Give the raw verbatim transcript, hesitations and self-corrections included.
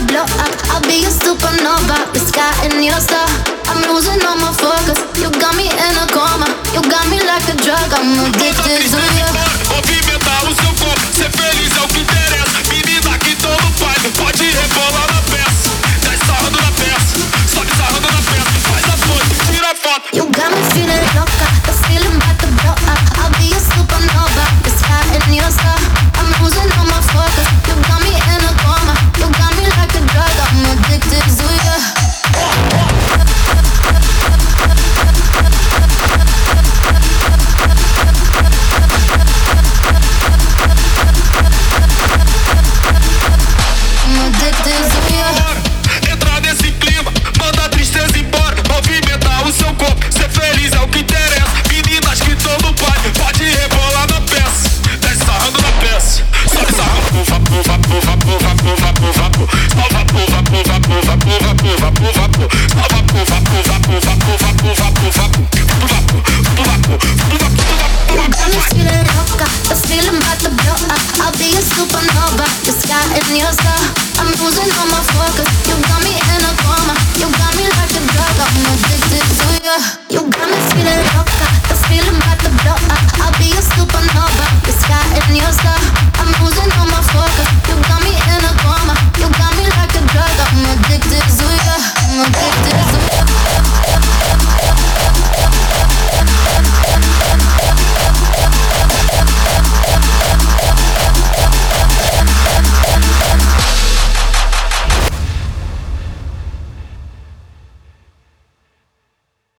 blow up. I'll be a supernova, the sky and your star. I'm losing all my focus. You got me in a coma. You got me like a drug. I'm addicted to you. Movimentar o seu corpo, ser feliz é o que interessa. Menina que tô no baile, pode rebolar.